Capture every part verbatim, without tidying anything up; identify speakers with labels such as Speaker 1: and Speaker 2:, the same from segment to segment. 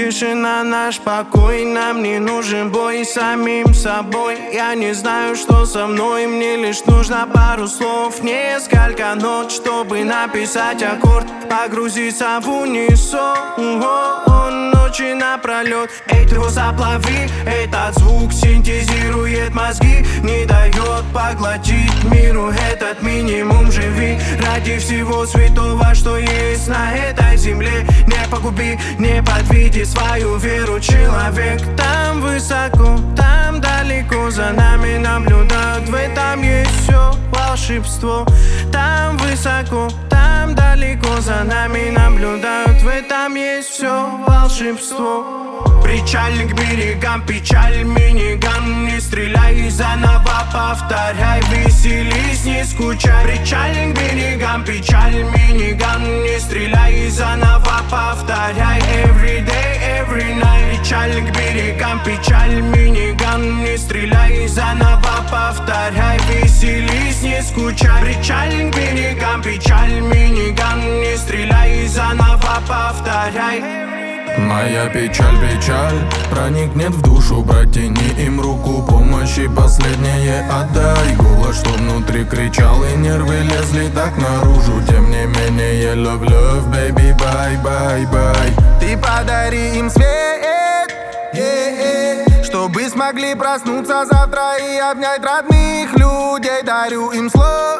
Speaker 1: тишина, наш покой. Нам не нужен бой с самим собой. Я не знаю, что со мной, мне лишь нужно пару слов, несколько нот, чтобы написать аккорд, погрузиться в унисон. Ночи напролет, эй, ты его заплави. Этот звук синтезирует мозги, не дает поглотить миру этот минимум. Живи ради всего святого, что есть на этой земле. Не погуби, не подведи свою веру, человек. Там высоко, там далеко, за нами наблюдают. В этом есть все волшебство. Там высоко, там далеко, за нами наблюдают. В этом есть все волшебство. Причальник к берегам, печаль, миниган. Не стреляй, заново повторяй, веселись, не скучай. Причальник к берегам, печаль, миниган. Не стреляй, заново повторяй, every day, every night. Причальник к берегам, печаль, миниган. Не стреляй, заново повторяй, веселись, не скучай. Причальник к берегам, печаль, миниган. Не стреляй, заново повторяй.
Speaker 2: Моя печаль, печаль проникнет в душу, протяни им руку помощи, последнее отдай. Голос, что внутри кричал, и нервы лезли так наружу. Тем не менее, love, love, baby, bye, bye, bye.
Speaker 3: Ты подари им свет, yeah, yeah, чтобы смогли проснуться завтра и обнять родных людей. Дарю им слов,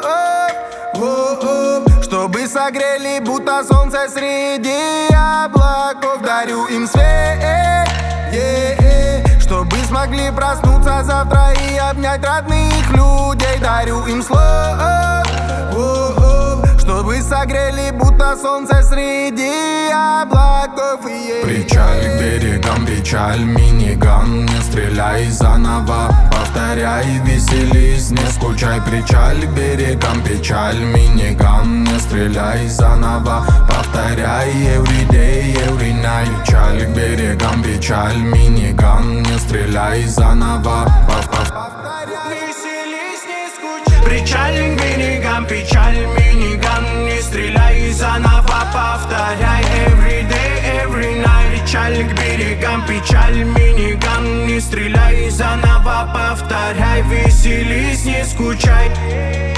Speaker 3: чтобы согрели, будто солнце среди облаков. Дарю им свет, yeah, yeah, чтобы смогли проснуться завтра и обнять родных людей. Дарю им слов, чтобы согрели, будто солнце среди облаков. Yeah.
Speaker 2: Причаль к берегам, печаль, миниган. Не стреляй, заново повторяй, веселись, не скучай. Причаль к берегам, печаль, миниган. Не стреляй, заново повторяй, every day, every night. Причаль к берегам, печаль, миниган. Не стреляй, заново повторяй,
Speaker 1: веселись, не скучай. Причальник к берегам, печаль, миниган. Не стреляй, заново повторяй, every day, every night. Причальник к берегам, печаль, миниган. Не стреляй, заново повторяй, веселись, не скучай.